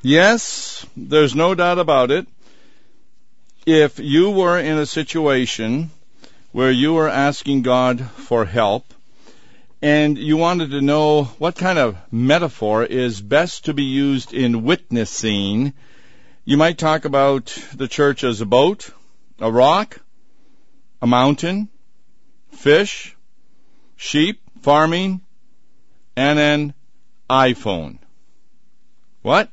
Yes, there's no doubt about it. If you were in a situation where you were asking God for help and you wanted to know what kind of metaphor is best to be used in witnessing, you might talk about the church as a boat, a rock, a mountain, fish, sheep, farming, and an iPhone. What?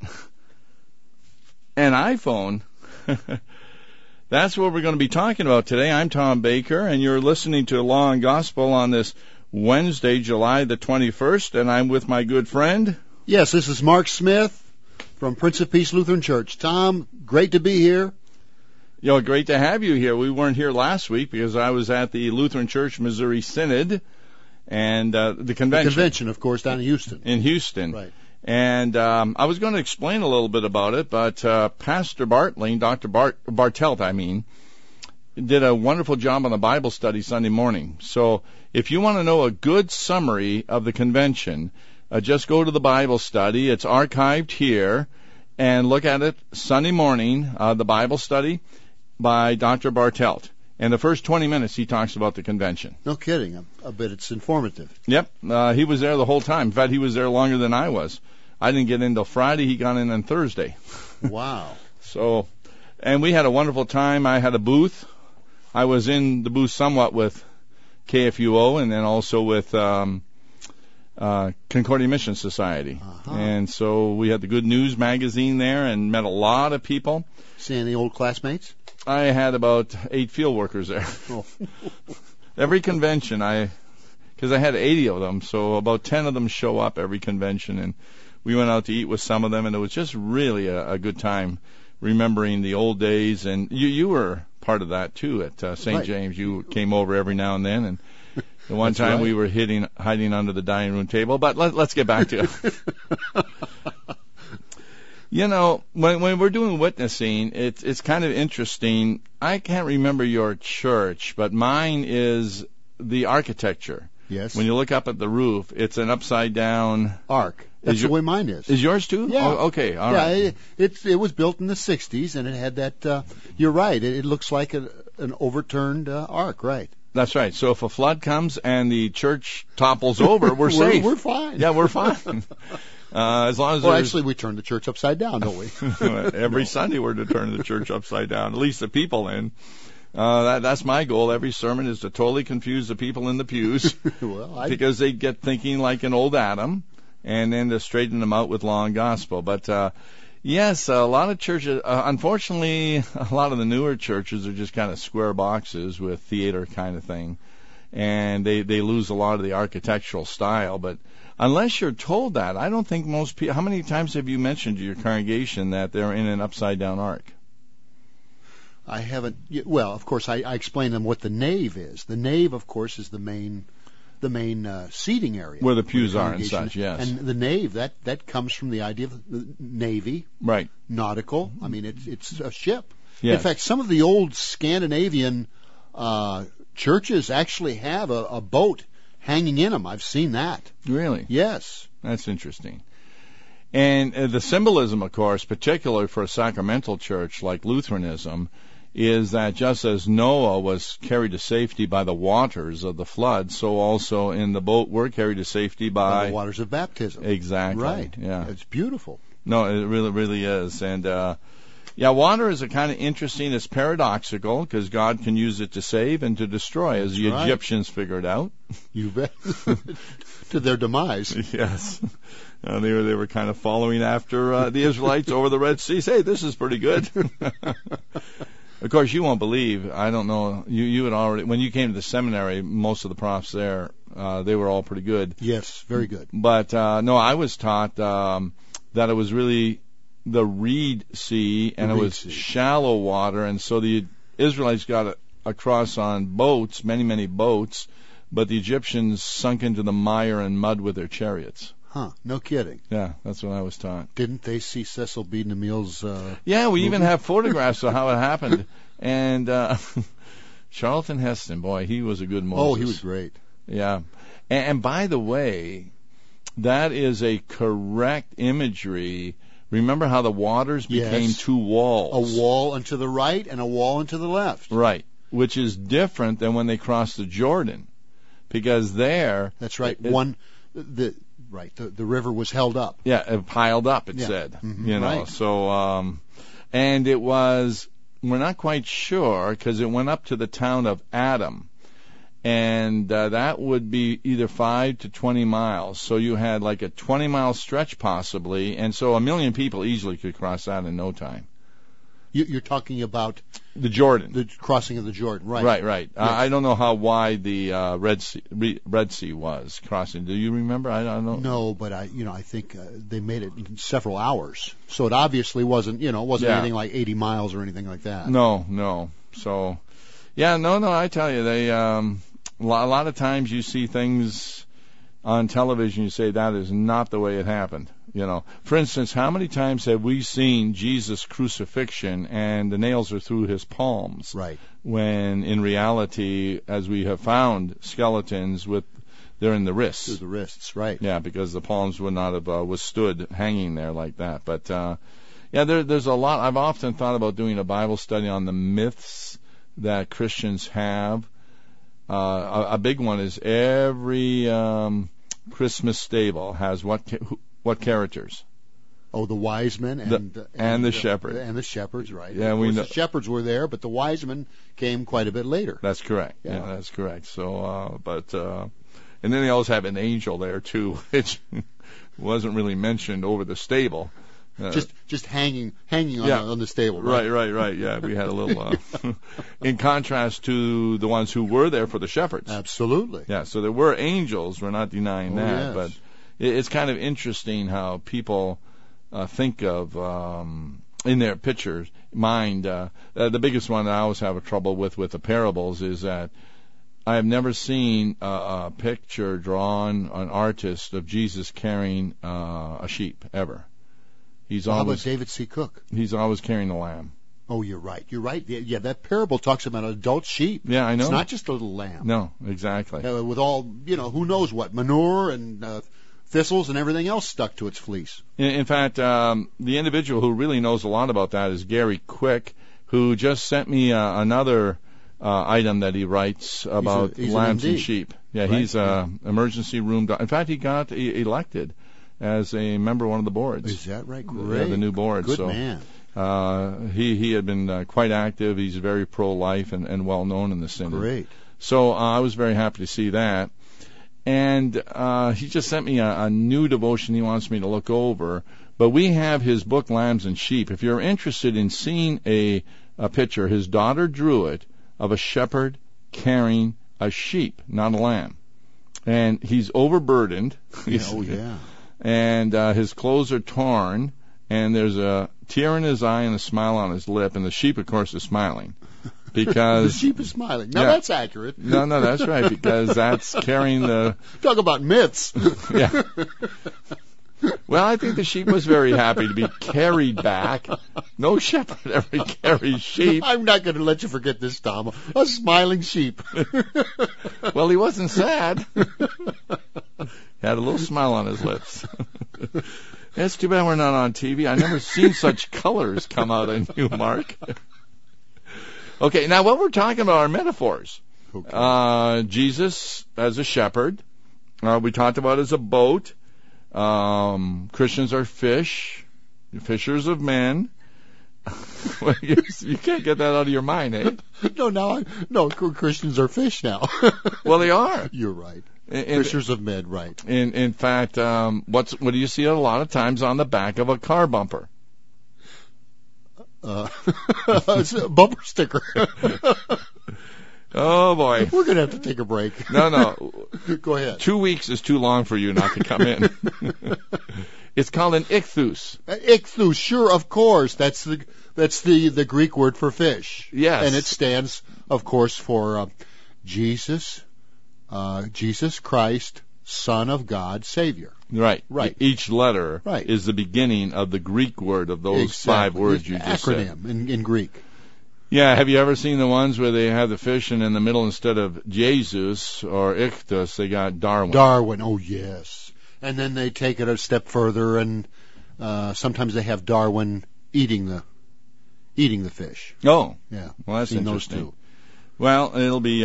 An iPhone? That's what we're going to be talking about today. I'm Tom Baker, and you're listening to Law and Gospel on this Wednesday, July the 21st, and I'm with my good friend. Yes, this is Mark Smith from Prince of Peace Lutheran Church. Tom, great to be here. Great to have you here. We weren't here last week because I was at the Lutheran Church Missouri Synod and the convention. The convention, of course, down in Houston. In Houston. Right. And I was going to explain a little bit about it, but Pastor Bartling, Dr. Bartelt, did a wonderful job on the Bible study Sunday morning. So if you want to know a good summary of the convention, just go to the Bible study. It's archived here, and look at it Sunday morning, the Bible study by Dr. Bartelt. And the first 20 minutes, he talks about the convention. No kidding. I bet it's informative. Yep. He was there the whole time. In fact, he was there longer than I was. I didn't get in till Friday. He got in on Thursday. Wow. So, and we had a wonderful time. I had a booth. I was in the booth somewhat with KFUO and then also with Concordia Mission Society. Uh-huh. And so we had the Good News magazine there and met a lot of people. See any old classmates? I had about 8 field workers there. Oh. Every convention, because I had 80 of them, so about 10 of them show up every convention, and we went out to eat with some of them, and it was just really a good time remembering the old days. And you were part of that too at St. Right. James. You came over every now and then, and the one time right. we were hiding under the dining room table. But let's get back to it. When we're doing witnessing, it's kind of interesting. I can't remember your church, but mine is the architecture. Yes. When you look up at the roof, it's an upside-down arc. That's the way mine is. Is yours too? Yeah. Oh, okay. All right. It was built in the 60s, and it had that, you're right, it looks like an overturned arc, right. That's right. So if a flood comes and the church topples over, we're safe. We're fine. Yeah, we're fine. As long as actually, we turn the church upside down, don't we? Every Sunday we're to turn the church upside down, at least the people in. That's my goal. Every sermon is to totally confuse the people in the pews because they get thinking like an old Adam, and then to straighten them out with law and gospel. But yes, a lot of churches, unfortunately, a lot of the newer churches are just kind of square boxes with theater kind of thing, and they lose a lot of the architectural style. But unless you're told that, I don't think most people. How many times have you mentioned to your congregation that they're in an upside down arc? I haven't. Well, of course, I explain them what the nave is. The nave, of course, is the main seating area where the pews are and such. Yes, and the nave that comes from the idea of the navy, right? Nautical. I mean, it's a ship. Yes. In fact, some of the old Scandinavian churches actually have a boat hanging in them. I've seen that. Really? Yes. That's interesting. And the symbolism, of course, particularly for a sacramental church like Lutheranism, is that just as Noah was carried to safety by the waters of the flood, so also in the boat we're carried to safety by the waters of baptism. Exactly. Right. Yeah. It's beautiful. No, it really is. And water is a kind of interesting. It's paradoxical because God can use it to save and to destroy, as the Egyptians figured out. You bet. To their demise. Yes. They were kind of following after the Israelites over the Red Sea. Hey, this is pretty good. Of course, you won't believe. I don't know. You had already, when you came to the seminary, most of the profs there, they were all pretty good. Yes, very good. But no, I was taught that it was really the Reed Sea, and it was shallow water, and so the Israelites got across on boats, many boats, but the Egyptians sunk into the mire and mud with their chariots. Huh, no kidding. Yeah, that's what I was taught. Didn't they see Cecil B. DeMille's Yeah, we movie? even have photographs of how it happened. And Charlton Heston, boy, he was a good Moses. Oh, he was great. Yeah. And by the way, that is a correct imagery Remember how the waters became Yes. two walls? A wall unto the right and a wall unto the left. Right, which is different than when they crossed the Jordan, because there... That's right. The river was held up. Yeah, it piled up, it Yeah. said. Mhm, You know, right. so, and it was, we're not quite sure, because it went up to the town of Adam. And that would be either 5 to 20 miles. So you had like a 20-mile stretch possibly, and so 1 million people easily could cross that in no time. You're talking about The Jordan. the crossing of the Jordan, right? Right. Yes. I don't know how wide the Red Sea was crossing. Do you remember? I don't know. No, but I think they made it in several hours. So it obviously wasn't Yeah. anything like 80 miles or anything like that. No. So, yeah, no. I tell you, they a lot of times you see things on television. You say that is not the way it happened. You know, for instance, how many times have we seen Jesus' crucifixion and the nails are through his palms? Right. When in reality, as we have found skeletons they're in the wrists. Through the wrists, right. Yeah, because the palms would not have withstood hanging there like that. But yeah, there's a lot. I've often thought about doing a Bible study on the myths that Christians have. A big one is every Christmas stable has what characters? Oh, the wise men and the shepherd. And the shepherds, right. Yeah, of we course, know. the shepherds were there, but the wise men came quite a bit later. That's correct. Yeah. Yeah, that's correct. So, and then they always have an angel there too, which wasn't really mentioned over the stable. Just hanging on the stable. Right. Yeah, we had a little. In contrast to the ones who were there for the shepherds. Absolutely. Yeah, so there were angels. We're not denying that, yes. but it's kind of interesting how people think of in their mind. The biggest one that I always have a trouble with the parables is that I have never seen a picture drawn, an artist of Jesus carrying a sheep ever. How about David C. Cook? He's always carrying a lamb. Oh, you're right. Yeah, that parable talks about an adult sheep. Yeah, I know. It's not just a little lamb. No, exactly. With all, who knows what, manure and thistles and everything else stuck to its fleece. In fact, the individual who really knows a lot about that is Gary Quick, who just sent me another item that he writes about he's lambs an and MD. sheep. Yeah, Right. he's emergency room. In fact, he got elected as a member of one of the boards. Is that right? Great. The new board. Good so, man. He had been quite active. He's very pro-life and well known in the synod. Great. So I was very happy to see that. And he just sent me a new devotion he wants me to look over. But we have his book, Lambs and Sheep. If you're interested in seeing a picture, his daughter drew it, of a shepherd carrying a sheep, not a lamb. And he's overburdened. Oh, yeah. And his clothes are torn, and there's a tear in his eye and a smile on his lip, and the sheep, of course, is smiling. Because the sheep is smiling. Now, yeah. that's accurate. No, that's right, because that's carrying the... Talk about myths. Yeah. Well, I think the sheep was very happy to be carried back. No shepherd ever carries sheep. I'm not going to let you forget this, Tom. A smiling sheep. Well, he wasn't sad. He had a little smile on his lips. It's too bad we're not on TV. I've never seen such colors come out in you, Mark. Okay, now what we're talking about are metaphors. Okay. Jesus as a shepherd. We talked about as a boat. Christians are fish, fishers of men. Well, you can't get that out of your mind, eh? No, Christians are fish now. Well, they are. You're right. Fishers of men, right. In fact, what do you see a lot of times on the back of a car bumper? It's a bumper sticker. Oh, boy. We're going to have to take a break. No. Go ahead. 2 weeks is too long for you not to come in. It's called an ichthus. Ichthus, sure, of course. That's the Greek word for fish. Yes. And it stands, of course, for Jesus Christ, Son of God, Savior. Right. Right. Each letter Right. is the beginning of the Greek word of those Exactly. 5 words you It's just said. acronym in Greek. Yeah, have you ever seen the ones where they have the fish and in the middle instead of Jesus or ichthus, they got Darwin? Darwin, oh yes. And then they take it a step further and Sometimes they have Darwin eating the fish. Oh, Yeah. well, that's Seen interesting. those too. Well, it'll be.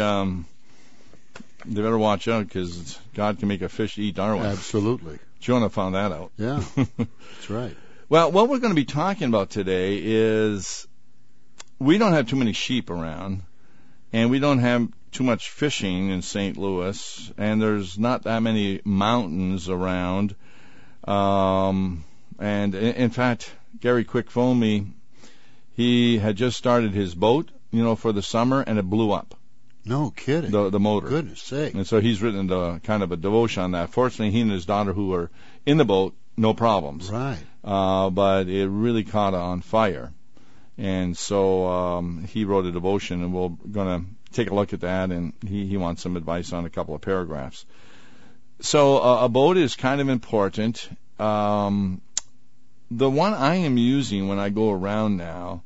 They better watch out because God can make a fish eat Darwin. Absolutely. Jonah found that out. Yeah. That's right. Well, what we're going to be talking about today is we don't have too many sheep around, and we don't have too much fishing in St. Louis, and there's not that many mountains around. And in fact, Gary Quick phoned me. He had just started his boat, for the summer, and it blew up. No kidding. The motor. Goodness sake. And so he's written kind of a devotion on that. Fortunately, he and his daughter who were in the boat, no problems. Right. But it really caught on fire. And so he wrote a devotion, and we're going to take a look at that, and he wants some advice on a couple of paragraphs. So a boat is kind of important. The one I am using when I go around now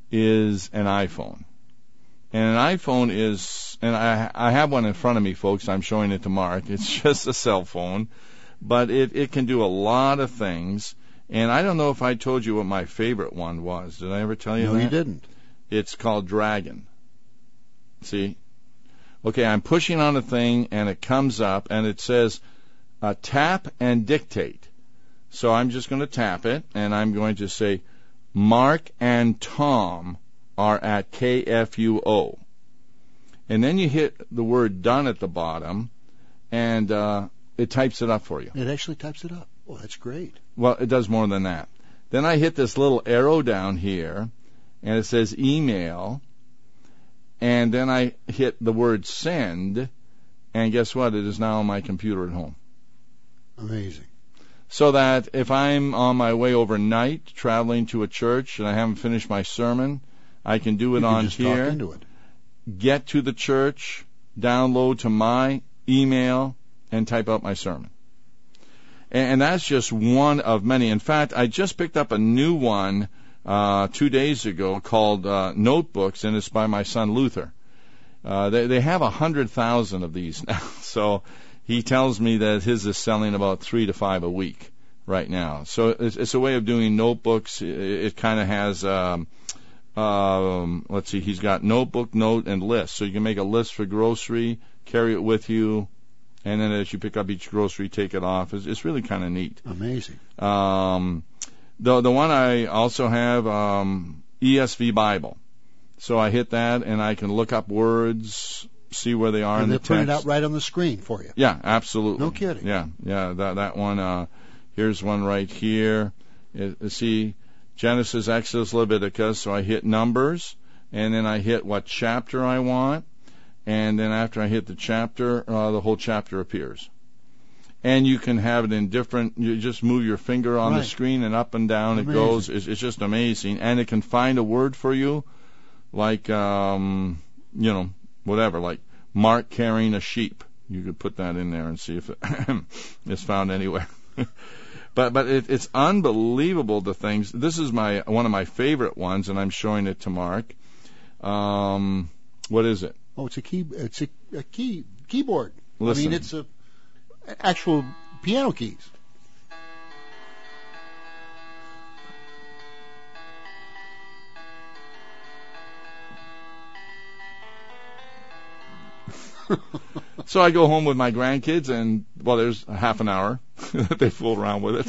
is an iPhone. And an iPhone is, and I have one in front of me, folks. I'm showing it to Mark. It's just a cell phone, but it can do a lot of things. And I don't know if I told you what my favorite one was. Did I ever tell you that? No, you didn't. It's called Dragon. See? Okay, I'm pushing on a thing, and it comes up, and it says, tap and dictate. So I'm just going to tap it, and I'm going to say, Mark and Tom are at KFUO. And then you hit the word done at the bottom, and it types it up for you. It actually types it up. Oh, that's great. Well, it does more than that. Then I hit this little arrow down here, and it says email, and then I hit the word send, and guess what? It is now on my computer at home. Amazing. So that if I'm on my way overnight traveling to a church and I haven't finished my sermon, I can do it on here. Talk into it. Get to the church, download to my email, and type out my sermon. And that's just one of many. In fact, I just picked up a new one 2 days ago called Notebooks, and it's by my son Luther. They have 100,000 of these now. So he tells me that his is selling about 3 to 5 a week right now. So it's a way of doing notebooks. It kind of has, let's see, he's got notebook, note, and list. So you can make a list for grocery, carry it with you, and then as you pick up each grocery, take it off. It's really kind of neat. Amazing. The one I also have, ESV Bible. So I hit that, and I can look up words, see where they are in the text. And they print it out right on the screen for you. Yeah, absolutely. No kidding. Yeah, that one, here's one right here. See, Genesis, Exodus, Leviticus. So I hit Numbers, and then I hit what chapter I want, and then after I hit the chapter, the whole chapter appears. And you can have it in different, you just move your finger on the screen and up and down it goes. It's just amazing. And it can find a word for you, like, whatever, like Mark carrying a sheep. You could put that in there and see if it's found anywhere. But it's unbelievable, the things. This is one of my favorite ones, and I'm showing it to Mark. What is it? Oh, it's a keyboard. Listen. I mean, it's actual piano keys. So I go home with my grandkids, and, well, there's a half an hour that they fool around with it.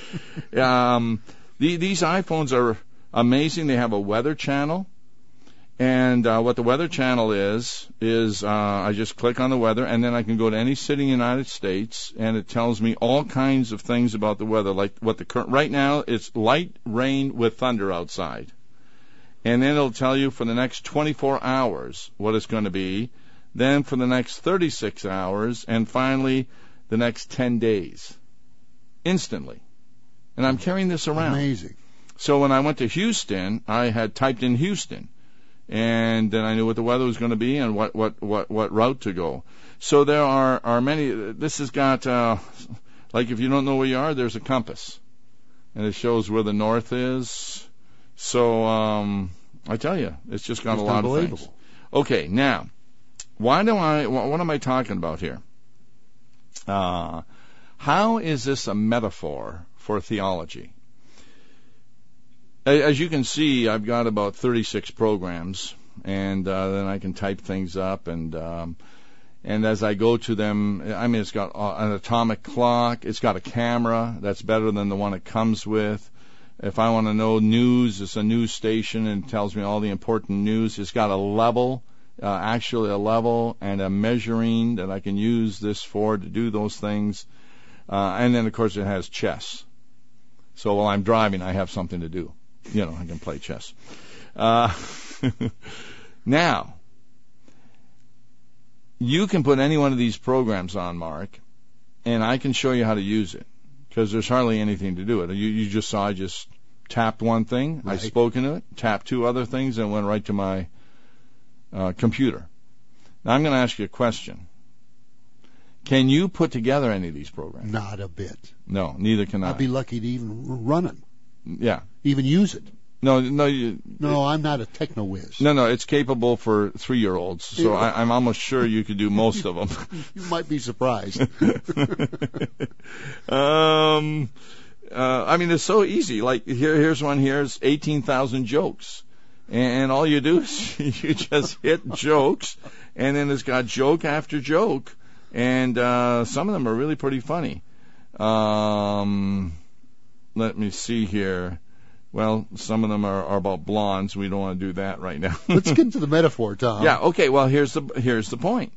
These iPhones are amazing. They have a weather channel. And what the weather channel is I just click on the weather, and then I can go to any city in the United States, and it tells me all kinds of things about the weather, like what the current. Right now, it's light rain with thunder outside. And then it'll tell you for the next 24 hours what it's going to be, then for the next 36 hours, and finally the next 10 days. Instantly. And I'm carrying this around. Amazing. So when I went to Houston, I had typed in Houston. And then I knew what the weather was going to be and what route to go. So there are many. This has got, like if you don't know where you are, there's a compass. And it shows where the north is. So I tell you, it's just got a lot of things. Okay, now, what am I talking about here? How is this a metaphor for theology? As you can see, I've got about 36 programs, and then I can type things up, and as I go to them, I mean, it's got an atomic clock, it's got a camera that's better than the one it comes with. If I want to know news, it's a news station and tells me all the important news. It's got a level, actually a level, and a measuring that I can use this for to do those things. And then, of course, it has chess. So while I'm driving, I have something to do. I can play chess. Now, you can put any one of these programs on, Mark, and I can show you how to use it, because there's hardly anything to do it. You just saw I just tapped one thing, right. I spoke into it, tapped two other things, and went right to my computer. Now, I'm going to ask you a question. Can you put together any of these programs? Not a bit. No, neither can I. I'd be lucky to even run it. Yeah. Even use it. No, I'm not a techno whiz. No, it's capable for 3-year-olds, so I'm almost sure you could do most of them. You might be surprised. I mean, it's so easy. Like, here's one. Here's 18,000 jokes. And all you do is you just hit jokes, and then it's got joke after joke. And some of them are really pretty funny. Let me see here. Well, some of them are about blondes. We don't want to do that right now. Let's get into the metaphor, Tom. Yeah, okay. Well, here's the point.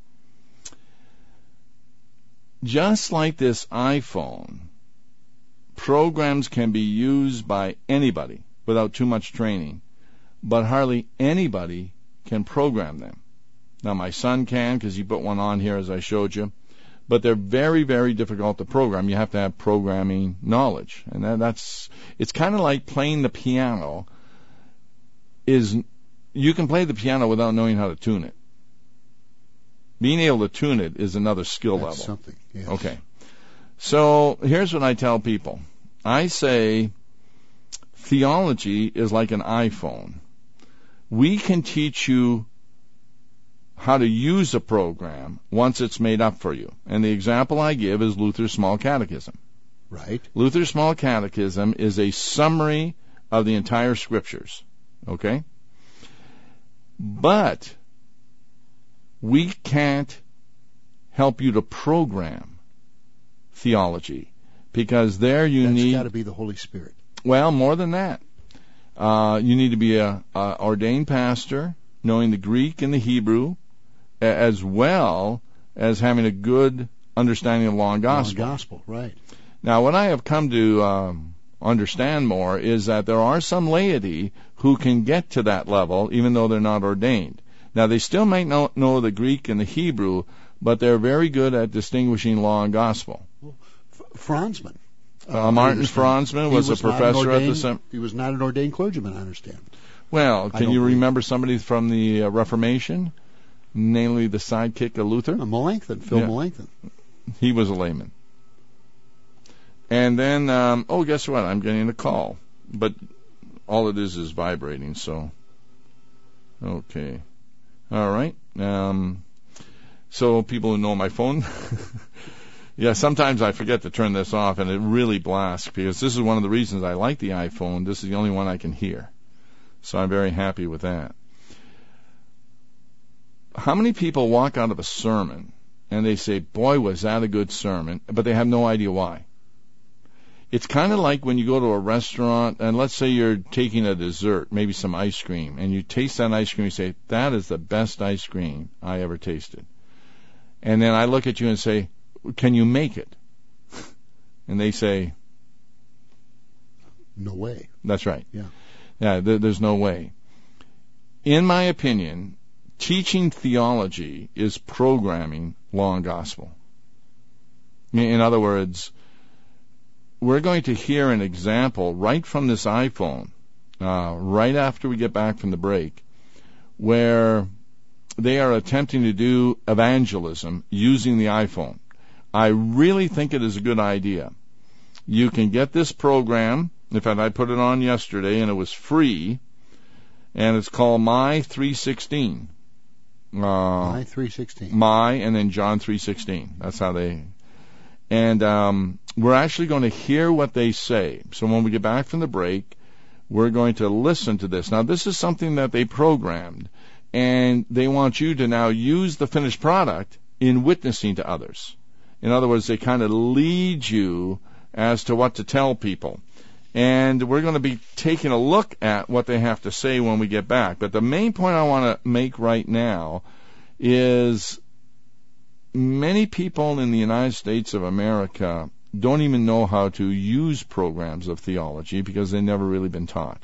Just like this iPhone, programs can be used by anybody without too much training, but hardly anybody can program them. Now, my son can, because he put one on here, as I showed you. But they're very, very difficult to program. You have to have programming knowledge. And it's kind of like playing the piano. You can play the piano without knowing how to tune it. Being able to tune it is another skill level. That's something, yes. Okay. So here's what I tell people. I say theology is like an iPhone. We can teach you how to use a program once it's made up for you. And the example I give is Luther's Small Catechism. Right. Luther's Small Catechism is a summary of the entire Scriptures. Okay? But we can't help you to program theology, because there That's got to be the Holy Spirit. Well, more than that. You need to be a ordained pastor, knowing the Greek and the Hebrew, as well as having a good understanding of law and gospel. Law and gospel, right. Now, what I have come to understand more is that there are some laity who can get to that level, even though they're not ordained. Now, they still might not know the Greek and the Hebrew, but they're very good at distinguishing law and gospel. Franzman. Martin Franzman was a professor at the... He was not an ordained clergyman, I understand. Well, can you remember somebody from the Reformation? Namely the sidekick of Luther? Melanchthon, Phil Melanchthon. He was a layman. And then, guess what? I'm getting a call. But all it is vibrating, so... Okay. All right. So people who know my phone... Yeah, sometimes I forget to turn this off, and it really blasts, because this is one of the reasons I like the iPhone. This is the only one I can hear. So I'm very happy with that. How many people walk out of a sermon and they say, boy, was that a good sermon, but they have no idea why? It's kind of like when you go to a restaurant, and let's say you're taking a dessert, maybe some ice cream, and you taste that ice cream, you say, that is the best ice cream I ever tasted. And then I look at you and say, can you make it? And they say, no way. That's right. Yeah, there's no way. In my opinion, teaching theology is programming law and gospel. In other words, we're going to hear an example right from this iPhone, right after we get back from the break, where they are attempting to do evangelism using the iPhone. I really think it is a good idea. You can get this program. In fact, I put it on yesterday, and it was free, and it's called My 316. My 316. My, and then John 3:16. That's how they... And we're actually going to hear what they say. So when we get back from the break, we're going to listen to this. Now, this is something that they programmed, and they want you to now use the finished product in witnessing to others. In other words, they kind of lead you as to what to tell people. And we're going to be taking a look at what they have to say when we get back. But the main point I want to make right now is many people in the United States of America don't even know how to use programs of theology because they've never really been taught.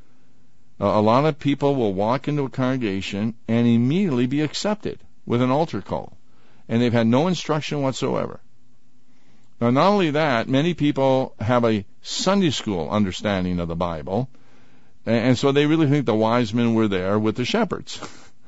A lot of people will walk into a congregation and immediately be accepted with an altar call, and they've had no instruction whatsoever. Now, not only that, many people have a Sunday school understanding of the Bible, and so they really think the wise men were there with the shepherds.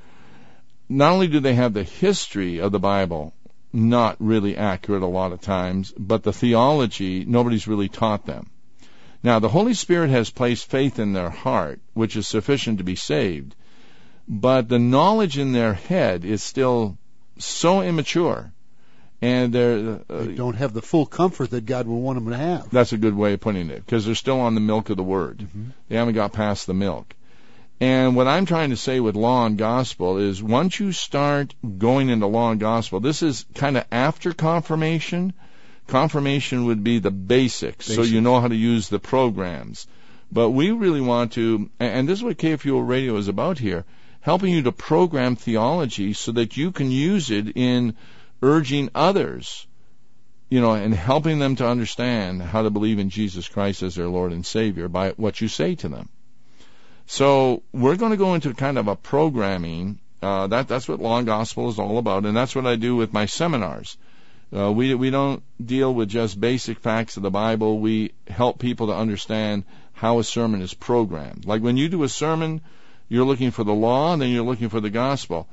Not only do they have the history of the Bible not really accurate a lot of times, but the theology, nobody's really taught them. Now, the Holy Spirit has placed faith in their heart, which is sufficient to be saved, but the knowledge in their head is still so immature, and they don't have the full comfort that God will want them to have. That's a good way of putting it, because they're still on the milk of the Word. Mm-hmm. They haven't got past the milk. And what I'm trying to say with law and gospel is once you start going into law and gospel, this is kind of after confirmation. Confirmation would be the basics, so you know how to use the programs. But we really want to, and this is what KFUO Radio is about here, helping you to program theology so that you can use it in urging others, and helping them to understand how to believe in Jesus Christ as their Lord and Savior by what you say to them. So we're going to go into kind of a programming. That's what law and gospel is all about, and that's what I do with my seminars. We don't deal with just basic facts of the Bible. We help people to understand how a sermon is programmed. Like when you do a sermon, you're looking for the law, and then you're looking for the gospel.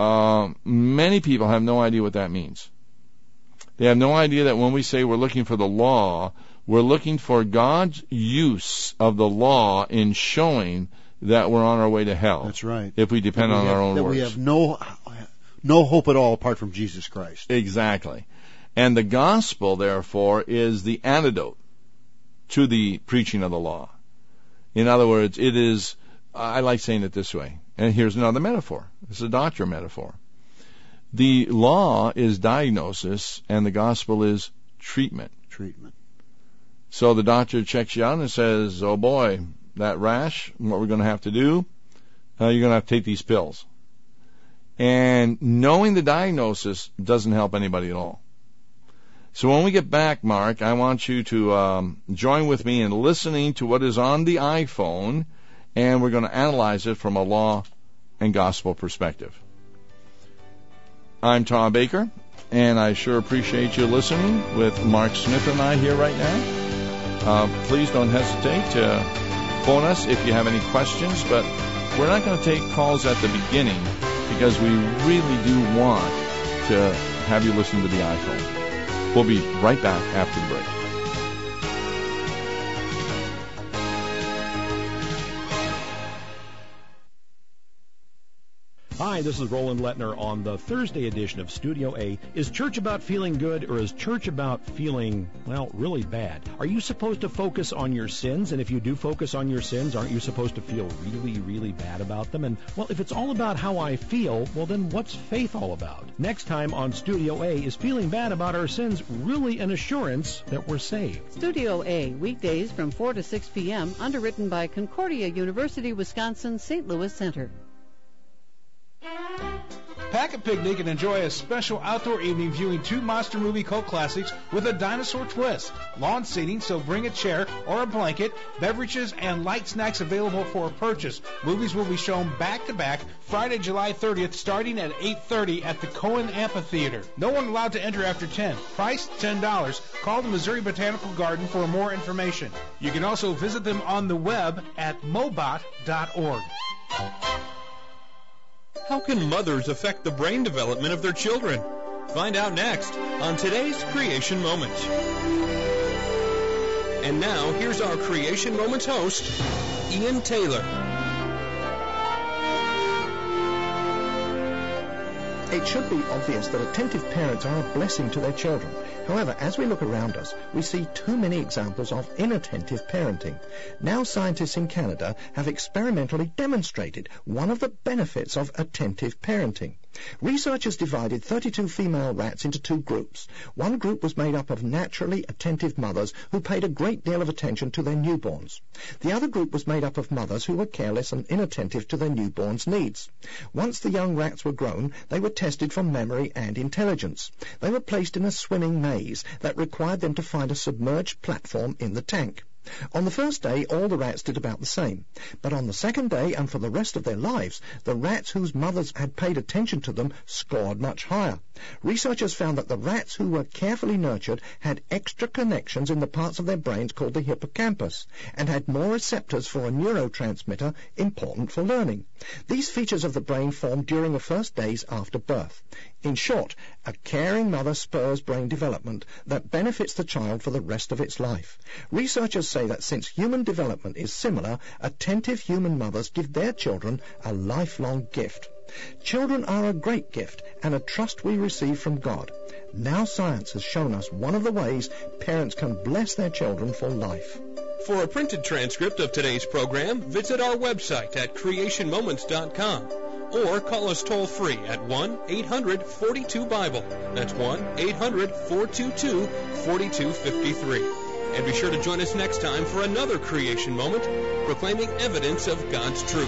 Many people have no idea what that means. They have no idea that when we say we're looking for the law, we're looking for God's use of the law in showing that we're on our way to hell. That's right. If we depend on our own works. We have no hope at all apart from Jesus Christ. Exactly. And the gospel, therefore, is the antidote to the preaching of the law. In other words, it is, I like saying it this way, and here's another metaphor. This is a doctor metaphor. The law is diagnosis, and the gospel is treatment. Treatment. So the doctor checks you out and says, oh boy, that rash, what we're going to have to do, you're going to have to take these pills. And knowing the diagnosis doesn't help anybody at all. So when we get back, Mark, I want you to join with me in listening to what is on the iPhone, and we're going to analyze it from a law and gospel perspective. I'm Tom Baker, and I sure appreciate you listening with Mark Smith and I here right now. Please don't hesitate to phone us if you have any questions, but we're not going to take calls at the beginning because we really do want to have you listen to the iPhone. We'll be right back after the break. Hi, this is Roland Lettner on the Thursday edition of Studio A. Is church about feeling good, or is church about feeling, really bad? Are you supposed to focus on your sins? And if you do focus on your sins, aren't you supposed to feel really, really bad about them? And, if it's all about how I feel, then what's faith all about? Next time on Studio A, is feeling bad about our sins really an assurance that we're saved? Studio A, weekdays from 4 to 6 p.m., underwritten by Concordia University, Wisconsin, St. Louis Center. Pack a picnic and enjoy a special outdoor evening viewing two monster movie cult classics with a dinosaur twist. Lawn seating, so bring a chair or a blanket. Beverages and light snacks available for purchase. Movies will be shown back-to-back Friday, July 30th, starting at 8:30 at the Cohen Amphitheater. No one allowed to enter after 10. Price, $10. Call the Missouri Botanical Garden for more information. You can also visit them on the web at mobot.org. How can mothers affect the brain development of their children? Find out next on today's Creation Moment. And now, here's our Creation Moments host, Ian Taylor. It should be obvious that attentive parents are a blessing to their children, However, as we look around us, we see too many examples of inattentive parenting. Now scientists in Canada have experimentally demonstrated one of the benefits of attentive parenting. Researchers divided 32 female rats into two groups. One group was made up of naturally attentive mothers who paid a great deal of attention to their newborns. The other group was made up of mothers who were careless and inattentive to their newborns' needs. Once the young rats were grown, they were tested for memory and intelligence. They were placed in a swimming maze that required them to find a submerged platform in the tank. On the first day, all the rats did about the same. But on the second day, and for the rest of their lives, the rats whose mothers had paid attention to them scored much higher. Researchers found that the rats who were carefully nurtured had extra connections in the parts of their brains called the hippocampus, and had more receptors for a neurotransmitter important for learning. These features of the brain formed during the first days after birth. In short, a caring mother spurs brain development that benefits the child for the rest of its life. Researchers say that since human development is similar, attentive human mothers give their children a lifelong gift. Children are a great gift and a trust we receive from God. Now science has shown us one of the ways parents can bless their children for life. For a printed transcript of today's program, visit our website at creationmoments.com or call us toll-free at 1-800-42-BIBLE. That's 1-800-422-4253. And be sure to join us next time for another Creation Moment, proclaiming evidence of God's truth.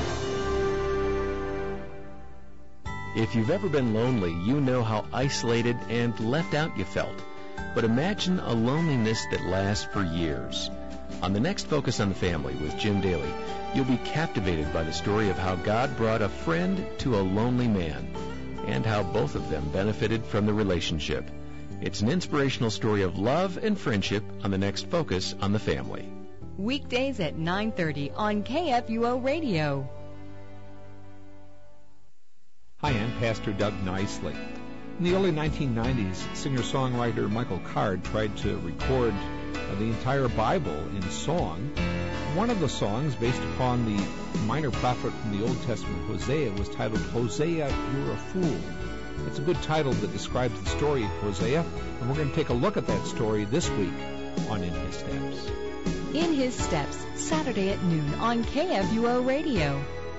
If you've ever been lonely, you know how isolated and left out you felt. But imagine a loneliness that lasts for years. On the next Focus on the Family with Jim Daly, you'll be captivated by the story of how God brought a friend to a lonely man and how both of them benefited from the relationship. It's an inspirational story of love and friendship on the next Focus on the Family. Weekdays at 9:30 on KFUO Radio. Hi, I'm Pastor Doug Nicely. In the early 1990s, singer-songwriter Michael Card tried to record the entire Bible in song. One of the songs, based upon the minor prophet from the Old Testament, Hosea, was titled Hosea, You're a Fool. It's a good title that describes the story of Hosea, and we're going to take a look at that story this week on In His Steps. In His Steps, Saturday at noon on KFUO Radio.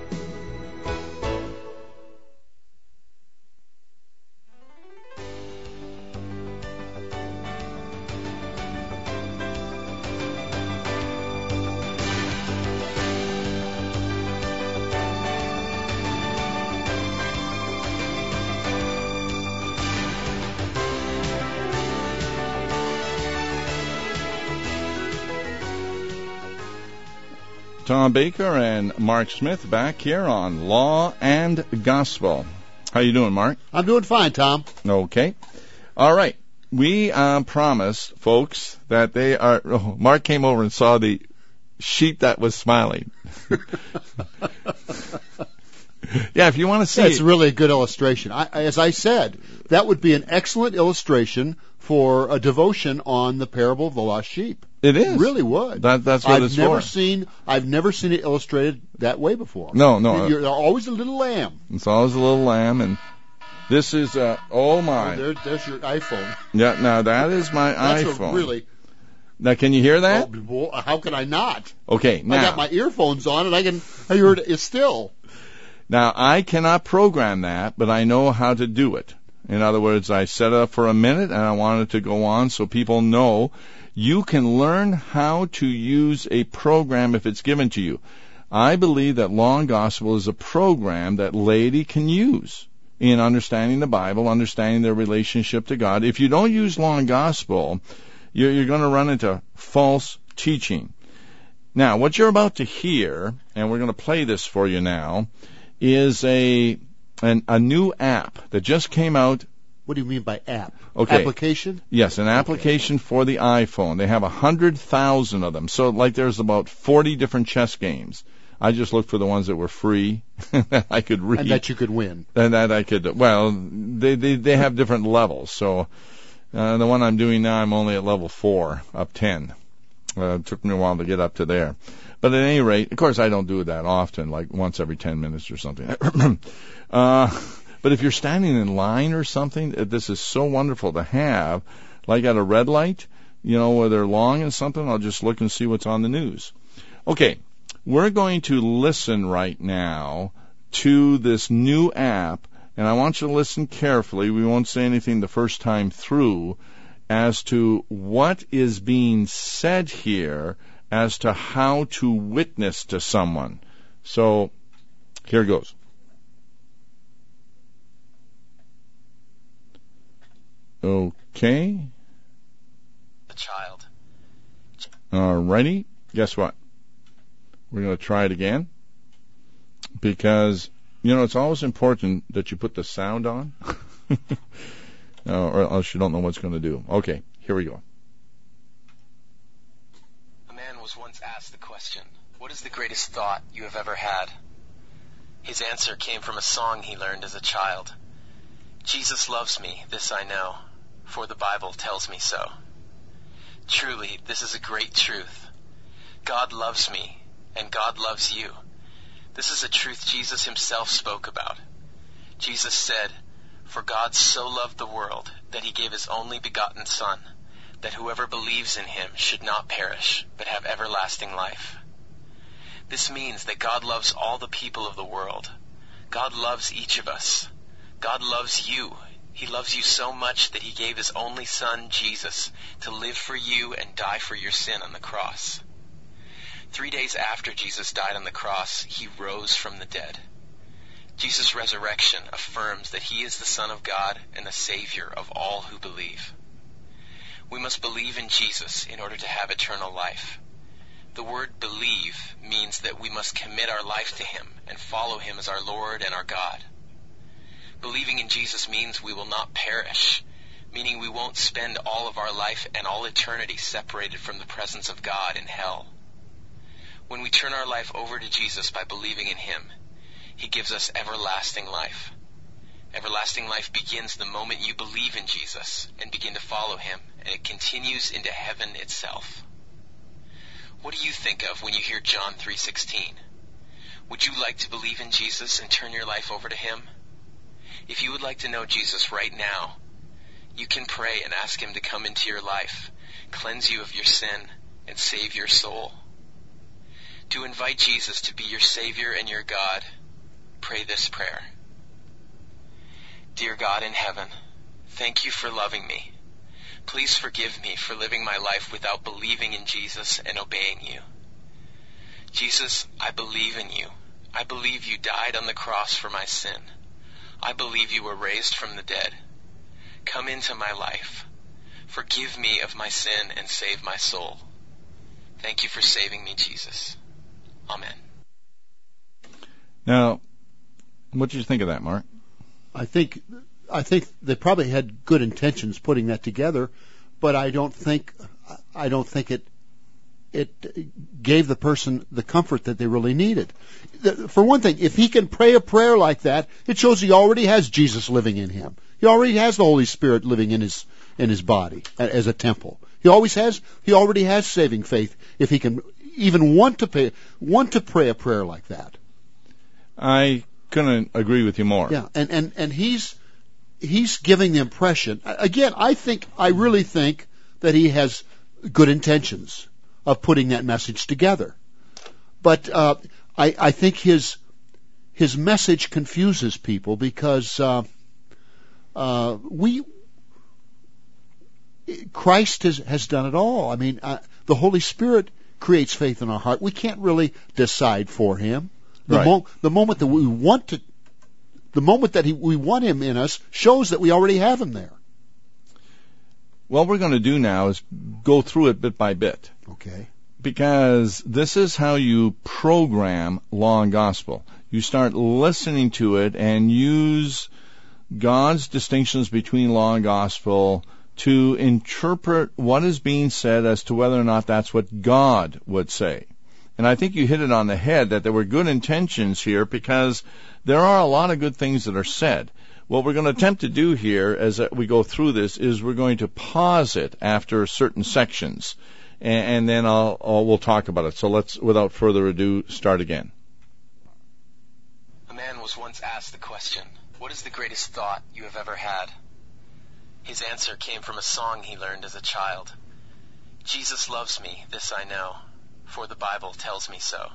Tom Baker and Mark Smith back here on Law and Gospel. How you doing, Mark? I'm doing fine, Tom. Okay. All right. We promised folks that they are... Oh, Mark came over and saw the sheep that was smiling. Yeah, if you want to see... It's really a good illustration. As I said, that would be an excellent illustration for a devotion on the parable of the lost sheep. It is. It really would. That's what it's for. I've never seen it illustrated that way before. No. There's always a little lamb. It's always a little lamb, and this is, oh my. Oh, there's your iPhone. Yeah, now that is my iPhone. Really. Now, can you hear that? Oh, well, how can I not? Okay, now. I got my earphones on, and I hear it still. Now, I cannot program that, but I know how to do it. In other words, I set it up for a minute, and I want it to go on so people know. You can learn how to use a program if it's given to you. I believe that Law and Gospel is a program that laity can use in understanding the Bible, understanding their relationship to God. If you don't use Law and Gospel, you're going to run into false teaching. Now, what you're about to hear, and we're going to play this for you now, is a new app that just came out. What do you mean by app? Okay. Application? Yes, an application for the iPhone. They have 100,000 of them. So, like, there's about 40 different chess games. I just looked for the ones that were free that I could read. And that you could win. And that I could, well, they have different levels. So, the one I'm doing now, I'm only at level 4 of 10. It took me a while to get up to there. But at any rate, of course, I don't do it that often, like once every 10 minutes or something. But if you're standing in line or something, this is so wonderful to have. Like at a red light, where they're long and something, I'll just look and see what's on the news. Okay, we're going to listen right now to this new app, and I want you to listen carefully. We won't say anything the first time through as to what is being said here as to how to witness to someone. So, here goes. Okay. The child. Alrighty. Guess what? We're going to try it again. Because, it's always important that you put the sound on. Or else you don't know what's going to do. Okay, here we go. A man was once asked the question, "What is the greatest thought you have ever had?" His answer came from a song he learned as a child. "Jesus loves me, this I know, for the Bible tells me so." Truly, this is a great truth. God loves me, and God loves you. This is a truth Jesus himself spoke about. Jesus said, "For God so loved the world that he gave his only begotten Son, that whoever believes in him should not perish, but have everlasting life." This means that God loves all the people of the world. God loves each of us. God loves you. He loves you so much that he gave his only Son, Jesus, to live for you and die for your sin on the cross. 3 days after Jesus died on the cross, he rose from the dead. Jesus' resurrection affirms that he is the Son of God and the Savior of all who believe. We must believe in Jesus in order to have eternal life. The word believe means that we must commit our life to him and follow him as our Lord and our God. Believing in Jesus means we will not perish, meaning we won't spend all of our life and all eternity separated from the presence of God in hell. When we turn our life over to Jesus by believing in him, he gives us everlasting life. Everlasting life begins the moment you believe in Jesus and begin to follow him, and it continues into heaven itself. What do you think of when you hear John 3:16? Would you like to believe in Jesus and turn your life over to him? If you would like to know Jesus right now, you can pray and ask him to come into your life, cleanse you of your sin, and save your soul. To invite Jesus to be your Savior and your God, pray this prayer. Dear God in heaven, thank you for loving me. Please forgive me for living my life without believing in Jesus and obeying you. Jesus, I believe in you. I believe you died on the cross for my sin. I believe you were raised from the dead. Come into my life. Forgive me of my sin and save my soul. Thank you for saving me, Jesus. Amen. Now, what did you think of that, Mark? I think they probably had good intentions putting that together, but I don't think it gave the person the comfort that they really needed. For one thing, if he can pray a prayer like that, it shows he already has Jesus living in him. He already has the Holy Spirit living in his body as a temple. He already has saving faith if he can even want to pray a prayer like that. I couldn't agree with you more. Yeah, and he's giving the impression. Again, I really think that he has good intentions of putting that message together. But I think his message confuses people because Christ has done it all. I mean, the Holy Spirit creates faith in our heart. We can't really decide for him. The moment that we want to, the moment that we want him in us shows that we already have him there. What we're going to do now is go through it bit by bit. Okay. Because this is how you program Law and Gospel. You start listening to it and use God's distinctions between Law and Gospel to interpret what is being said as to whether or not that's what God would say. And I think you hit it on the head that there were good intentions here because there are a lot of good things that are said. What we're going to attempt to do here as we go through this is we're going to pause it after certain sections, and then we'll talk about it. So let's, without further ado, start again. A man was once asked the question, "What is the greatest thought you have ever had?" His answer came from a song he learned as a child. Jesus loves me, this I know, for the Bible tells me so.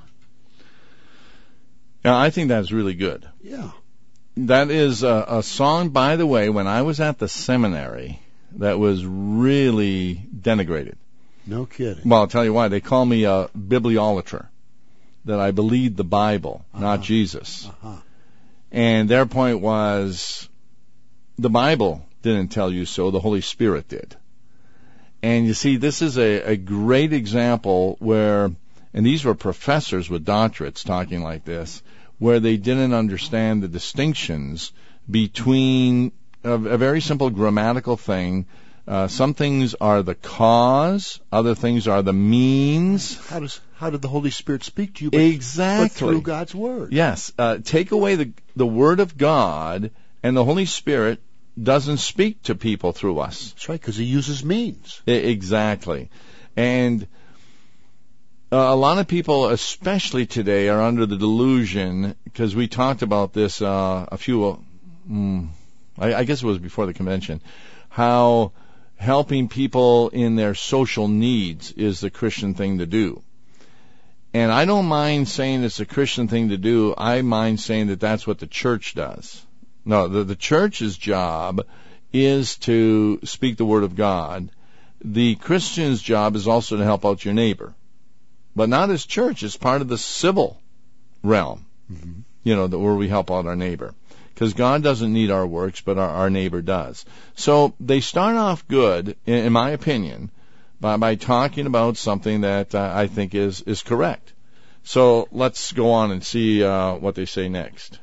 Now, I think that's really good. Yeah. That is a song, by the way, when I was at the seminary, that was really denigrated. No kidding. Well, I'll tell you why. They call me a bibliolater, that I believed the Bible, not Jesus. And their point was, the Bible didn't tell you so, the Holy Spirit did. And you see, this is a great example where, and these were professors with doctorates talking like this, where they didn't understand the distinctions between a very simple grammatical thing. Some things are the cause, other things are the means. How did the Holy Spirit speak to you? Exactly. But through God's Word. Yes. Take away the Word of God, and the Holy Spirit doesn't speak to people through us. That's right, because He uses means. Exactly. And a lot of people, especially today, are under the delusion, because we talked about this I guess it was before the convention, how helping people in their social needs is the Christian thing to do. And I don't mind saying it's a Christian thing to do. I mind saying that that's what the church does. No, the church's job is to speak the Word of God. The Christian's job is also to help out your neighbor. But not as church. It's part of the civil realm, where we help out our neighbor. Because God doesn't need our works, but our neighbor does. So they start off good, in my opinion, by talking about something that I think is correct. So let's go on and see what they say next.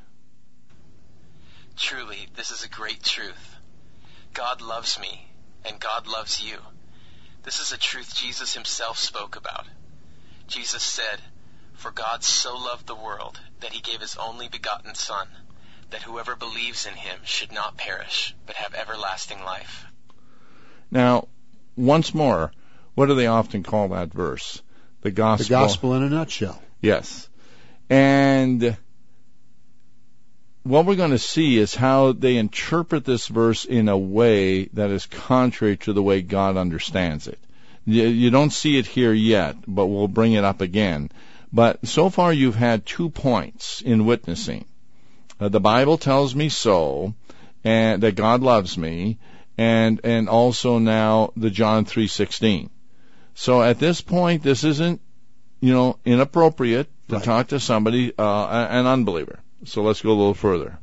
Truly, this is a great truth. God loves me, and God loves you. This is a truth Jesus himself spoke about. Jesus said, "For God so loved the world that he gave his only begotten Son, that whoever believes in him should not perish, but have everlasting life." Now, once more, what do they often call that verse? The gospel. The gospel in a nutshell. Yes. And what we're going to see is how they interpret this verse in a way that is contrary to the way God understands it. You don't see it here yet, but we'll bring it up again. But so far you've had 2 points in witnessing. The Bible tells me so, and that God loves me, and also now the John 3:16. So at this point, this isn't, inappropriate to talk to somebody, an unbeliever. So let's go a little further.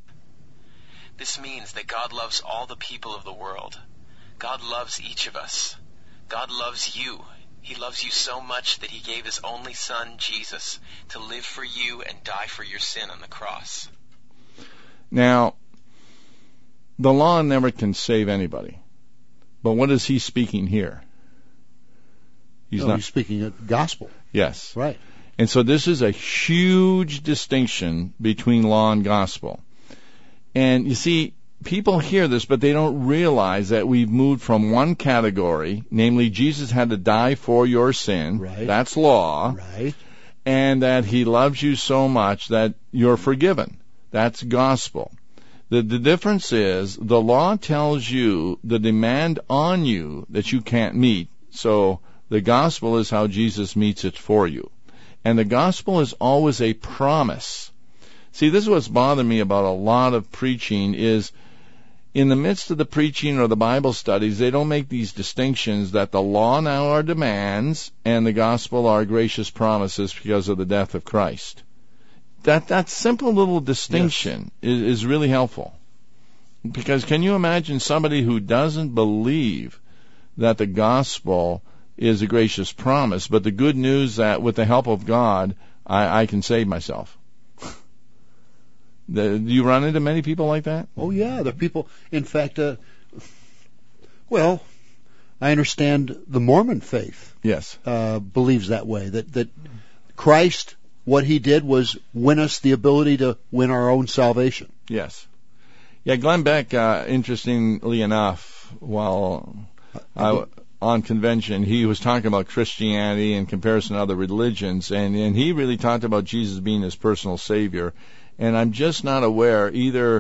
This means that God loves all the people of the world. God loves each of us. God loves you. He loves you so much that he gave his only Son, Jesus, to live for you and die for your sin on the cross. Now, the law never can save anybody. But what is he speaking here? He's speaking of gospel. Yes. Right. And so this is a huge distinction between law and gospel. And you see, people hear this, but they don't realize that we've moved from one category, namely Jesus had to die for your sin. Right. That's law. Right. And that he loves you so much that you're forgiven. That's gospel. The difference is the law tells you the demand on you that you can't meet. So the gospel is how Jesus meets it for you. And the gospel is always a promise. See, this is what's bothered me about a lot of preaching is in the midst of the preaching or the Bible studies, they don't make these distinctions that the law now are demands and the gospel are gracious promises because of the death of Christ. That simple little distinction is really helpful. Because can you imagine somebody who doesn't believe that the gospel is a gracious promise, but the good news that with the help of God, I can save myself? Do you run into many people like that? Oh, yeah. There are people, in fact, I understand the Mormon faith. Yes. Believes that way, that Christ, what he did was win us the ability to win our own salvation. Yes. Yeah, Glenn Beck, interestingly enough, while on convention, he was talking about Christianity in comparison to other religions, and he really talked about Jesus being his personal Savior. And I'm just not aware, either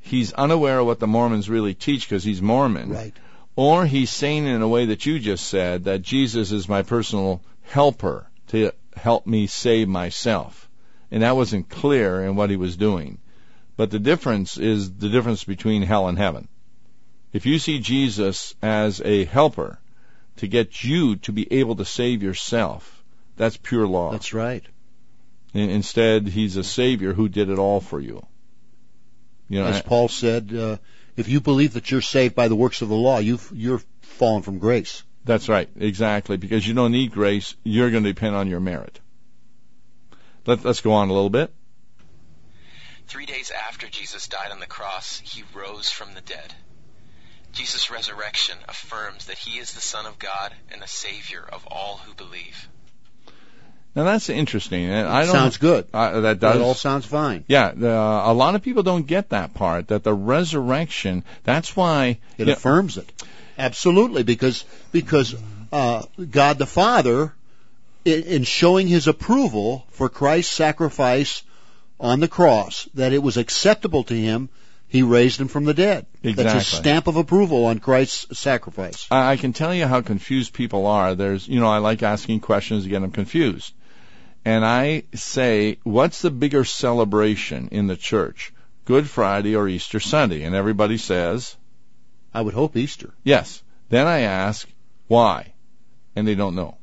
he's unaware of what the Mormons really teach because he's Mormon. Right. Or he's saying in a way that you just said, that Jesus is my personal helper to help me save myself. And that wasn't clear in what he was doing. But the difference is the difference between hell and heaven. If you see Jesus as a helper to get you to be able to save yourself, that's pure law. That's right. Instead, he's a Savior who did it all for you. You know, as Paul said, if you believe that you're saved by the works of the law, you're fallen from grace. That's right, exactly. Because you don't need grace, you're going to depend on your merit. Let's go on a little bit. 3 days after Jesus died on the cross, he rose from the dead. Jesus' resurrection affirms that he is the Son of God and the Savior of all who believe. Now that's interesting. Sounds good. That does. That all sounds fine. Yeah, a lot of people don't get that part, that the resurrection, that's why... It affirms it. Absolutely, because God the Father, in showing his approval for Christ's sacrifice on the cross, that it was acceptable to him, he raised him from the dead. Exactly. That's a stamp of approval on Christ's sacrifice. I can tell you how confused people are. I like asking questions to get them confused. And I say, what's the bigger celebration in the church? Good Friday or Easter Sunday? And everybody says... I would hope Easter. Yes. Then I ask, why? And they don't know.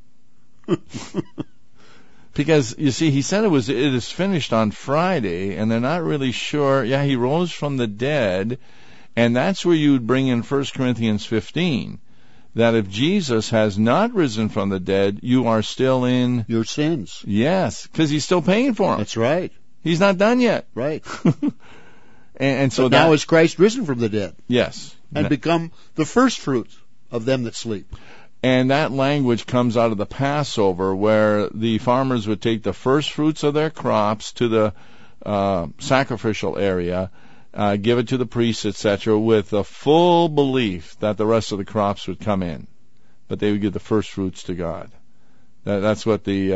Because, you see, he said it is finished on Friday, and they're not really sure. Yeah, he rose from the dead, and that's where you would bring in 1 Corinthians 15, that if Jesus has not risen from the dead, you are still in... your sins. Yes, because he's still paying for them. That's right. He's not done yet. Right. and so but now is Christ risen from the dead. Yes. And become the first fruits of them that sleep. And that language comes out of the Passover, where the farmers would take the first fruits of their crops to the sacrificial area, give it to the priests, etc., with the full belief that the rest of the crops would come in. But they would give the first fruits to God. That's what the...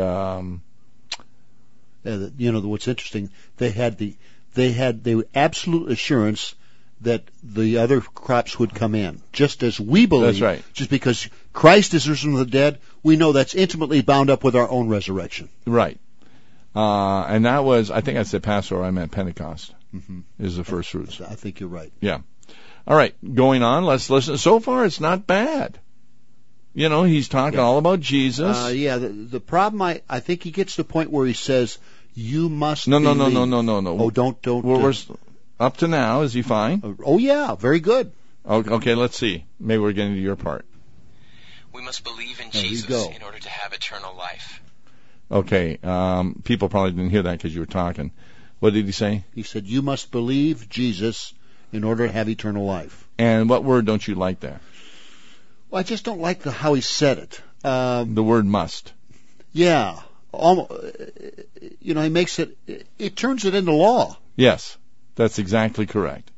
what's interesting, they had the absolute assurance that the other crops would come in, just as we believe. That's right. Just because Christ is risen from the dead, we know that's intimately bound up with our own resurrection. Right. And that was, I think I said Passover, I meant Pentecost, is the first fruits. I think you're right. Yeah. All right, going on, let's listen. So far, it's not bad. He's talking all about Jesus. The problem, I think he gets to the point where he says, you must No. Oh, don't. We're up to now, is he fine? Oh, yeah, very good. Okay, let's see. Maybe we're getting to your part. We must believe in Jesus in order to have eternal life. Okay, people probably didn't hear that because you were talking. What did he say? He said, you must believe Jesus in order to have eternal life. And what word don't you like there? Well, I just don't like how he said it. The word must. Yeah. He makes it turns it into law. Yes, that's exactly correct.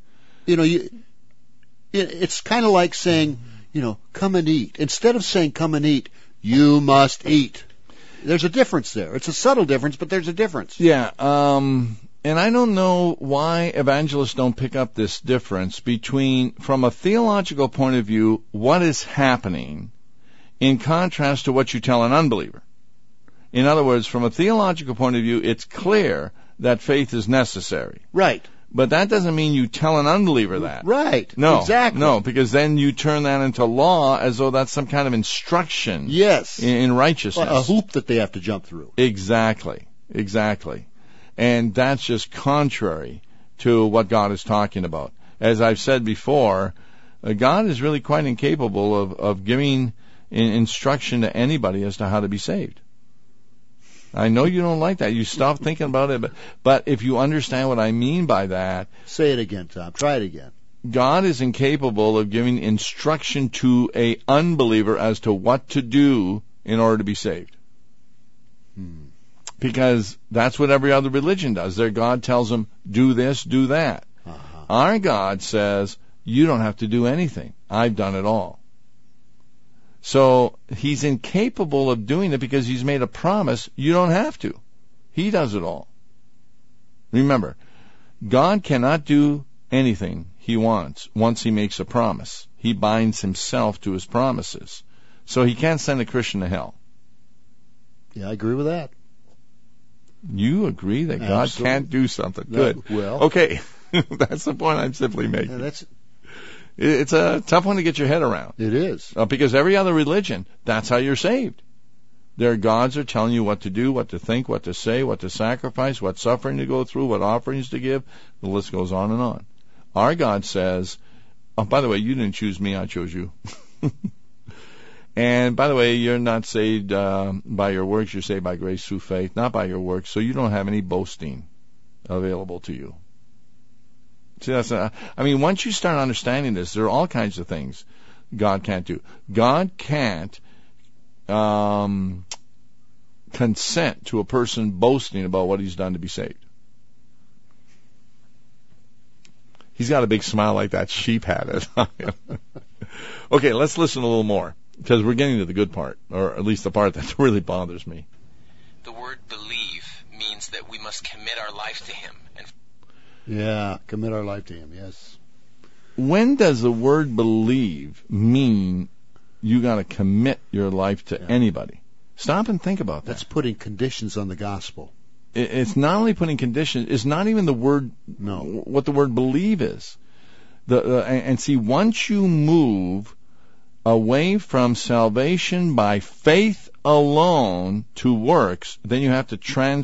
It's kind of like saying, come and eat. Instead of saying come and eat, you must eat. There's a difference there. It's a subtle difference, but there's a difference. Yeah, and I don't know why evangelists don't pick up this difference between, from a theological point of view, what is happening in contrast to what you tell an unbeliever. In other words, from a theological point of view, it's clear that faith is necessary. Right. But that doesn't mean you tell an unbeliever that. Right. No. Exactly. No, because then you turn that into law as though that's some kind of instruction. Yes. In righteousness. A hoop that they have to jump through. Exactly. And that's just contrary to what God is talking about. As I've said before, God is really quite incapable of giving instruction to anybody as to how to be saved. I know you don't like that. You stop thinking about it, but if you understand what I mean by that... Say it again, Tom. Try it again. God is incapable of giving instruction to a unbeliever as to what to do in order to be saved. Because that's what every other religion does. Their God tells them, do this, do that. Our God says, you don't have to do anything. I've done it all. So he's incapable of doing it because he's made a promise. You don't have to. He does it all. Remember, God cannot do anything he wants once he makes a promise. He binds himself to his promises. So he can't send a Christian to hell. Yeah, I agree with that. You agree that God Absolutely. can't do something? Good. Well, Okay. That's the point I'm simply making. yeah, It's a tough one to get your head around. it is. Because every other religion, that's how you're saved. Their gods are telling you what to do, what to think, what to say, what to sacrifice, what suffering to go through, what offerings to give. The list goes on and on. Our God says, oh, by the way, you didn't choose me, I chose you. And by the way, you're not saved by your works, you're saved by grace through faith, not by your works, so you don't have any boasting available to you. See, once you start understanding this, there are all kinds of things God can't do. God can't consent to a person boasting about what he's done to be saved. He's got a big smile like that sheep had it. Okay, let's listen a little more, because we're getting to the good part, or at least the part that really bothers me. The word believe means that we must commit our life to him. Yeah, commit our life to him, yes. When does the word believe mean you got to commit your life to anybody? Stop and think about that. That's putting conditions on the gospel. It's not only putting conditions, it's not even the word, what the word believe is. And see, once you move away from salvation by faith alone to works, then you have to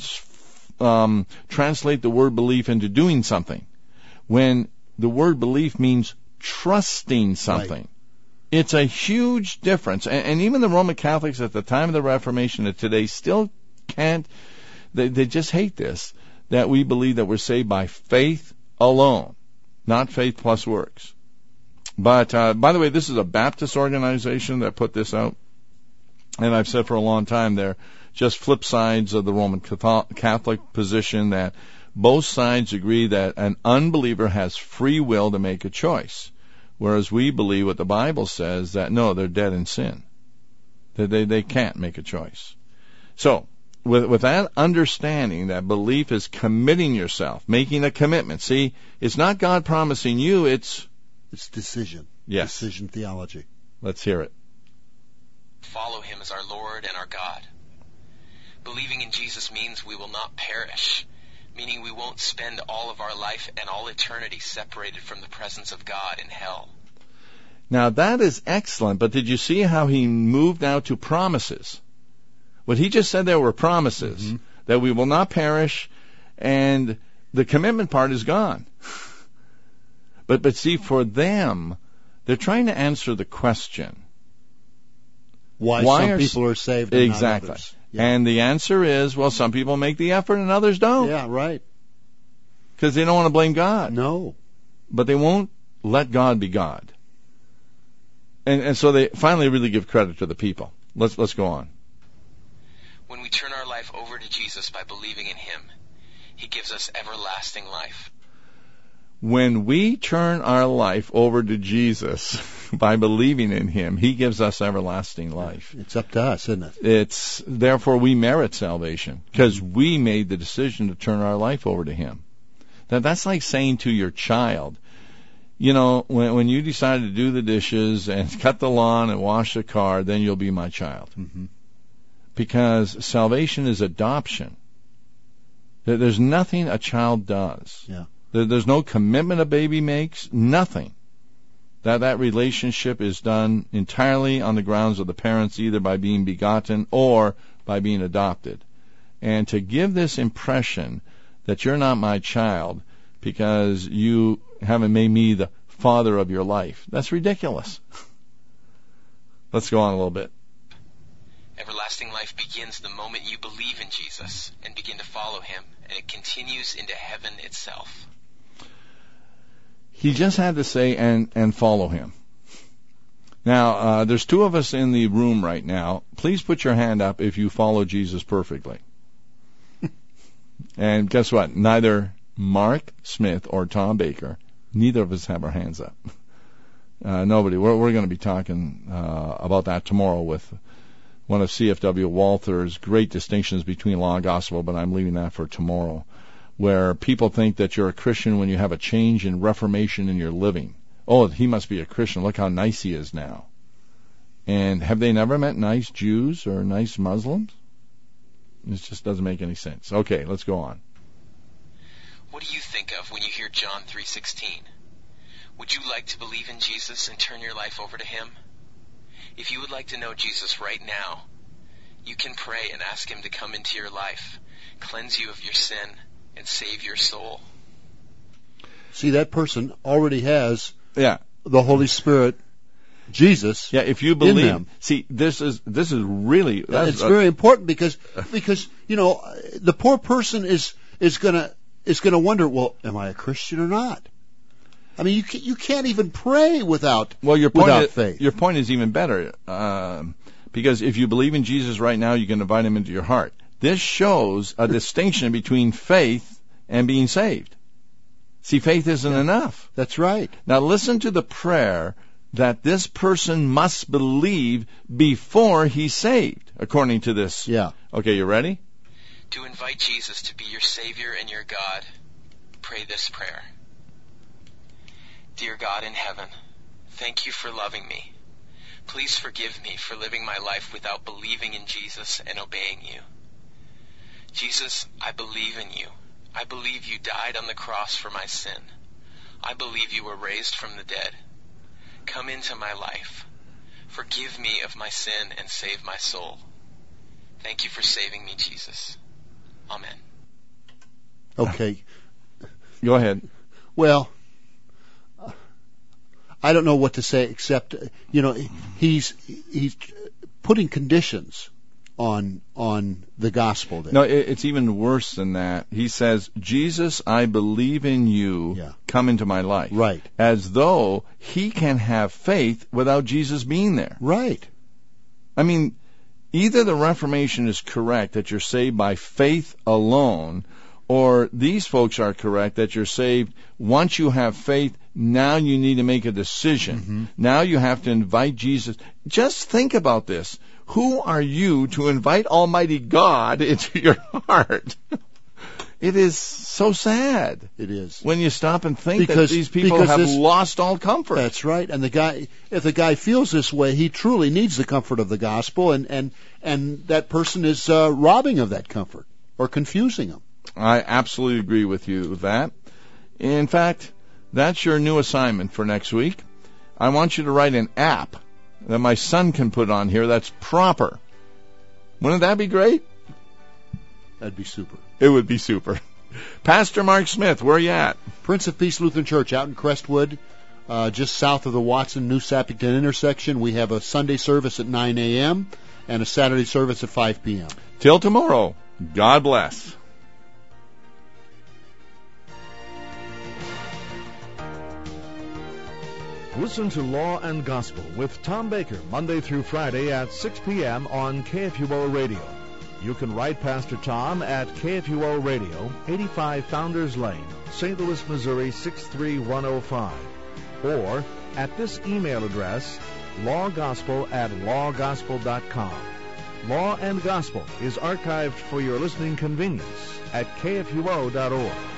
translate the word belief into doing something. When the word belief means trusting something. Right. It's a huge difference. And even the Roman Catholics at the time of the Reformation and today still can't, they just hate this, that we believe that we're saved by faith alone, not faith plus works. But, by the way, this is a Baptist organization that put this out. And I've said for a long time they're just flip sides of the Roman Catholic position, that both sides agree that an unbeliever has free will to make a choice, whereas we believe what the Bible says, that no, they're dead in sin, that they can't make a choice. So, with that understanding that belief is committing yourself, making a commitment. See, it's not God promising you, it's decision. Yes. Decision theology. Let's hear it. Follow him as our Lord and our God. Believing in Jesus means we will not perish, meaning we won't spend all of our life and all eternity separated from the presence of God in hell. Now that is excellent, but did you see how he moved now to promises? What he just said there were promises, that we will not perish, and the commitment part is gone. But see, for them, they're trying to answer the question. Why some people are saved and exactly. not others. Yeah. And the answer is, well, some people make the effort and others don't. Yeah, right. Because they don't want to blame God. No. But they won't let God be God. And so they finally really give credit to the people. Let's go on. When we turn our life over to Jesus by believing in him, he gives us everlasting life. When we turn our life over to Jesus by believing in him, he gives us everlasting life. It's up to us, isn't it? Therefore we merit salvation, because we made the decision to turn our life over to him. That's like saying to your child, you know, when you decide to do the dishes and cut the lawn and wash the car, then you'll be my child. Mm-hmm. Because salvation is adoption. There's nothing a child does. Yeah. There's no commitment a baby makes, nothing. That relationship is done entirely on the grounds of the parents, either by being begotten or by being adopted. And to give this impression that you're not my child because you haven't made me the father of your life, that's ridiculous. Let's go on a little bit. Everlasting life begins the moment you believe in Jesus and begin to follow him, and it continues into heaven itself. He just had to say, and follow him. Now, there's two of us in the room right now. Please put your hand up if you follow Jesus perfectly. And guess what? Neither Mark Smith or Tom Baker, neither of us have our hands up. Nobody. We're going to be talking about that tomorrow with one of CFW Walther's great distinctions between law and gospel, but I'm leaving that for tomorrow. where people think that you're a Christian when you have a change in reformation in your living. Oh, he must be a Christian. Look how nice he is now. And have they never met nice Jews or nice Muslims? This just doesn't make any sense. Okay, let's go on. What do you think of when you hear John 3:16? Would you like to believe in Jesus and turn your life over to him? If you would like to know Jesus right now, you can pray and ask him to come into your life, cleanse you of your sin, and save your soul. See, that person already has the Holy Spirit, Jesus. Yeah, if you believe. In them. See, this is really. It's very important because the poor person is gonna wonder, well, am I a Christian or not? I mean, you can't even pray without faith. Your point is even better, because if you believe in Jesus right now, you can invite him into your heart. This shows a distinction between faith and being saved. See, faith isn't enough. That's right. Now listen to the prayer that this person must believe before he's saved, according to this. Yeah. Okay, you ready? To invite Jesus to be your Savior and your God, pray this prayer. Dear God in heaven, thank you for loving me. Please forgive me for living my life without believing in Jesus and obeying you. Jesus, I believe in you. I believe you died on the cross for my sin. I believe you were raised from the dead. Come into my life. Forgive me of my sin and save my soul. Thank you for saving me, Jesus. Amen. Okay. Go ahead. Well, I don't know what to say except, he's putting conditions on the gospel there. No, it's even worse than that. He says, Jesus, I believe in you. Yeah. Come into my life. Right. As though he can have faith without Jesus being there. Right. I mean, either the Reformation is correct, that you're saved by faith alone, or these folks are correct, that you're saved once you have faith. Now you need to make a decision. Mm-hmm. Now you have to invite Jesus. Just think about this. Who are you to invite Almighty God into your heart? It is so sad. It is. When you stop and think that these people have lost all comfort. That's right. And if the guy feels this way, he truly needs the comfort of the gospel, and that person is robbing of that comfort or confusing him. I absolutely agree with you with that. In fact, that's your new assignment for next week. I want you to write an app that my son can put on here that's proper. Wouldn't that be great? That'd be super. It would be super. Pastor Mark Smith, where are you at? Prince of Peace Lutheran Church out in Crestwood, just south of the Watson-New Sappington intersection. We have a Sunday service at 9 a.m. and a Saturday service at 5 p.m. Till tomorrow, God bless. Listen to Law and Gospel with Tom Baker Monday through Friday at 6 p.m. on KFUO Radio. You can write Pastor Tom at KFUO Radio, 85 Founders Lane, St. Louis, Missouri 63105, or at this email address, lawgospel@lawgospel.com. Law and Gospel is archived for your listening convenience at KFUO.org.